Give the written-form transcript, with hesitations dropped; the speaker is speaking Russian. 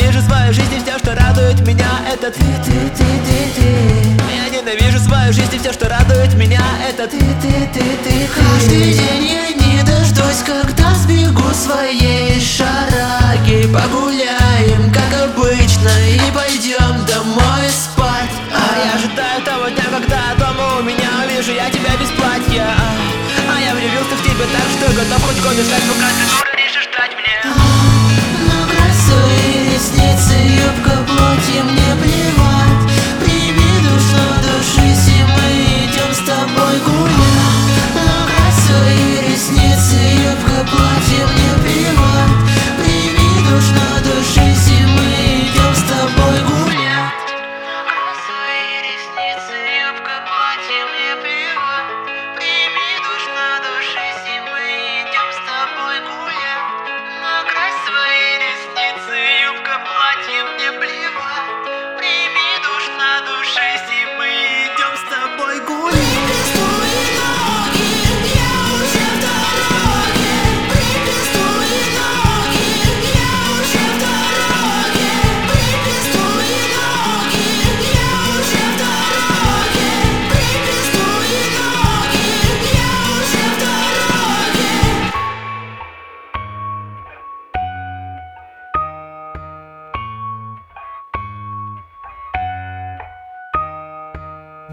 ненавижу свою жизнь, и все, что радует меня, это ты. Я ненавижу свою жизнь, и все, что радует меня, это ты. Каждый день я не дождусь, когда сбегу своей шараги. Погуляем, как обычно, и пойдем домой спать. Я ожидаю того дня, когда дома у меня увижу я тебя без платья. А я влюбился в тебя так, что готов хоть год искать, пока ты дура.